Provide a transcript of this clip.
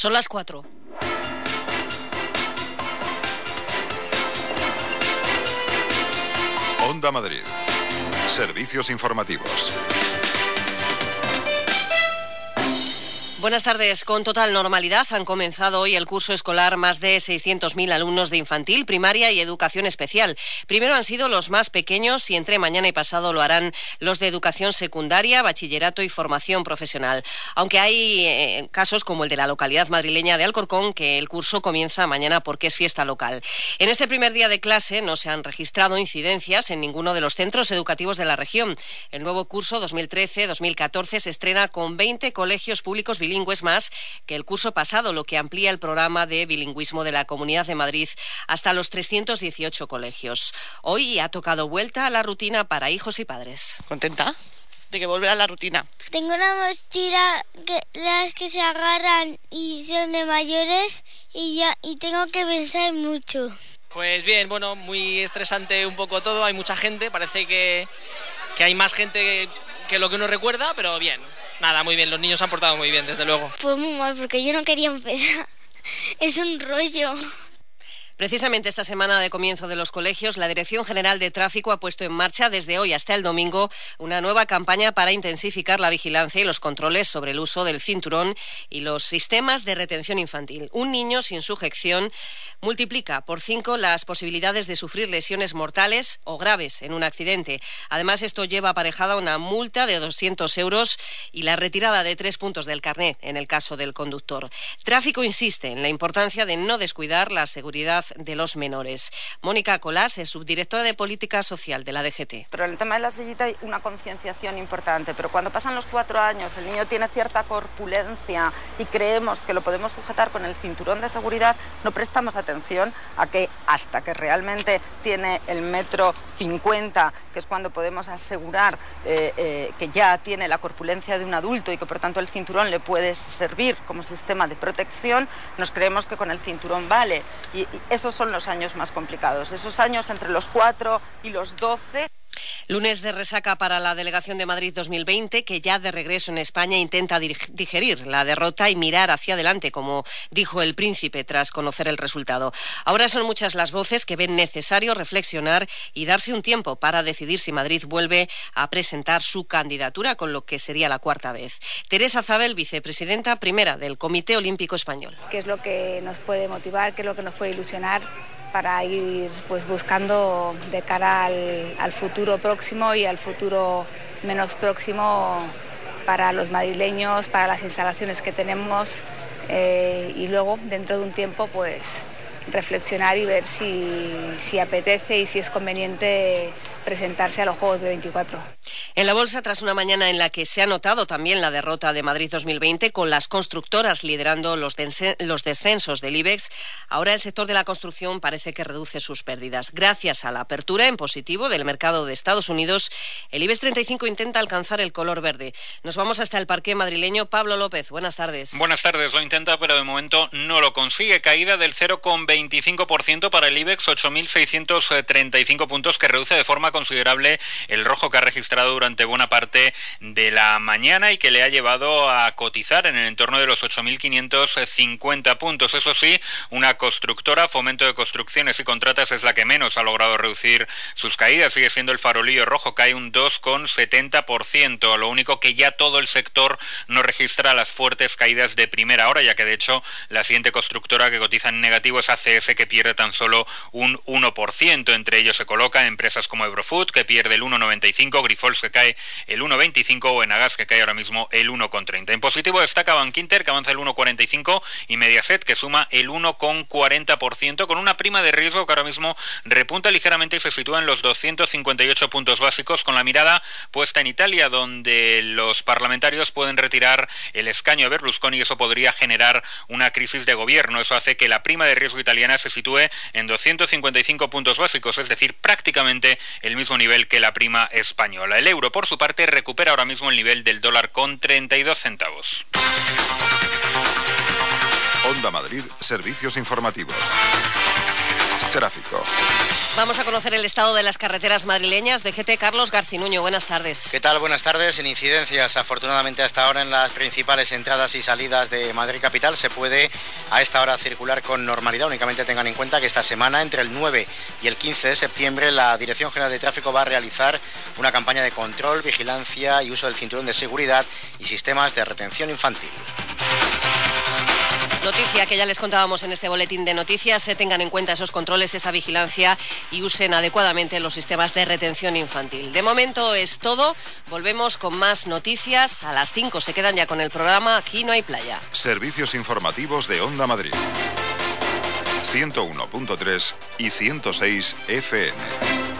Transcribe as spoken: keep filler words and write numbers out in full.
Son las cuatro. Onda Madrid. Servicios informativos. Buenas tardes. Con total normalidad han comenzado hoy el curso escolar más de seiscientos mil alumnos de infantil, primaria y educación especial. Primero han sido los más pequeños y entre mañana y pasado lo harán los de educación secundaria, bachillerato y formación profesional. Aunque hay eh, casos como el de la localidad madrileña de Alcorcón, que el curso comienza mañana porque es fiesta local. En este primer día de clase no se han registrado incidencias en ninguno de los centros educativos de la región. El nuevo curso dos mil trece dos mil catorce se estrena con veinte colegios públicos bilingües bilingües más que el curso pasado, lo que amplía el programa de bilingüismo de la Comunidad de Madrid hasta los trescientos dieciocho colegios. Hoy ha tocado vuelta a la rutina para hijos y padres. ¿Contenta de que volver a la rutina? Tengo una mochila que las que se agarran y son de mayores y ya y tengo que pensar mucho. Pues bien, bueno, muy estresante un poco todo, hay mucha gente, parece que, que hay más gente que lo que uno recuerda, pero bien. Nada, muy bien, los niños se han portado muy bien, desde luego. Pues muy mal, porque yo no quería empezar. Es un rollo. Precisamente esta semana de comienzo de los colegios, la Dirección General de Tráfico ha puesto en marcha desde hoy hasta el domingo una nueva campaña para intensificar la vigilancia y los controles sobre el uso del cinturón y los sistemas de retención infantil. Un niño sin sujeción multiplica por cinco las posibilidades de sufrir lesiones mortales o graves en un accidente. Además, esto lleva aparejada una multa de doscientos euros y la retirada de tres puntos del carnet en el caso del conductor. Tráfico insiste en la importancia de no descuidar la seguridad de los menores. Mónica Colás es subdirectora de Política Social de la D G T. Pero en el tema de la sillita hay una concienciación importante, pero cuando pasan los cuatro años, el niño tiene cierta corpulencia y creemos que lo podemos sujetar con el cinturón de seguridad, no prestamos atención a que hasta que realmente tiene el metro cincuenta, que es cuando podemos asegurar eh, eh, que ya tiene la corpulencia de un adulto y que por tanto el cinturón le puede servir como sistema de protección, nos creemos que con el cinturón vale. Y, y esos son los años más complicados, esos años entre los cuatro y los doce. Lunes de resaca para la Delegación de Madrid dos mil veinte, que ya de regreso en España intenta digerir la derrota y mirar hacia adelante, como dijo el príncipe tras conocer el resultado. Ahora son muchas las voces que ven necesario reflexionar y darse un tiempo para decidir si Madrid vuelve a presentar su candidatura, con lo que sería la cuarta vez. Teresa Zabel, vicepresidenta primera del Comité Olímpico Español. ¿Qué es lo que nos puede motivar, qué es lo que nos puede ilusionar para ir pues buscando de cara al, al futuro próximo y al futuro menos próximo para los madrileños, para las instalaciones que tenemos eh, y luego dentro de un tiempo pues reflexionar y ver si, si apetece y si es conveniente presentarse a los Juegos de veinticuatro. En la bolsa, tras una mañana en la que se ha notado también la derrota de Madrid dos mil veinte, con las constructoras liderando los, los descensos del IBEX, ahora el sector de la construcción parece que reduce sus pérdidas. Gracias a la apertura en positivo del mercado de Estados Unidos, el IBEX treinta y cinco intenta alcanzar el color verde. Nos vamos hasta el parqué madrileño. Pablo López, buenas tardes. Buenas tardes, lo intenta, pero de momento no lo consigue. Caída del cero coma veinticinco por ciento para el IBEX, ocho mil seiscientos treinta y cinco puntos, que reduce de forma considerable el rojo que ha registrado durante buena parte de la mañana y que le ha llevado a cotizar en el entorno de los ocho mil quinientos cincuenta puntos. Eso sí, una constructora, Fomento de Construcciones y Contratas, es la que menos ha logrado reducir sus caídas. Sigue siendo el farolillo rojo, cae un dos coma setenta por ciento. Lo único que ya todo el sector no registra las fuertes caídas de primera hora, ya que de hecho la siguiente constructora que cotiza en negativo es A C S, que pierde tan solo un uno por ciento. Entre ellos se colocan empresas como Ebrofood, que pierde el uno coma noventa y cinco, Grifols, que cae el uno coma veinticinco, o Enagas, que cae ahora mismo el uno coma treinta. En positivo destaca Bankinter, que avanza el uno coma cuarenta y cinco, y Mediaset, que suma el uno coma cuarenta por ciento, con una prima de riesgo que ahora mismo repunta ligeramente y se sitúa en los doscientos cincuenta y ocho puntos básicos, con la mirada puesta en Italia, donde los parlamentarios pueden retirar el escaño a Berlusconi y eso podría generar una crisis de gobierno. Eso hace que la prima de riesgo italiana se sitúe en doscientos cincuenta y cinco puntos básicos, es decir, prácticamente el mismo nivel que la prima española. El euro, por su parte, recupera ahora mismo el nivel del dólar con treinta y dos centavos. Onda Madrid, servicios informativos. Tráfico. Vamos a conocer el estado de las carreteras madrileñas. D G T, Carlos Garcinuño, buenas tardes. ¿Qué tal? Buenas tardes. Sin incidencias, afortunadamente, hasta ahora en las principales entradas y salidas de Madrid capital se puede a esta hora circular con normalidad. Únicamente tengan en cuenta que esta semana, entre el nueve y el quince de septiembre, la Dirección General de Tráfico va a realizar una campaña de control, vigilancia y uso del cinturón de seguridad y sistemas de retención infantil. Noticia que ya les contábamos en este boletín de noticias, se tengan en cuenta esos controles, esa vigilancia y usen adecuadamente los sistemas de retención infantil. De momento es todo, volvemos con más noticias a las cinco, se quedan ya con el programa Aquí no hay playa. Servicios informativos de Onda Madrid. ciento uno punto tres y ciento seis F M.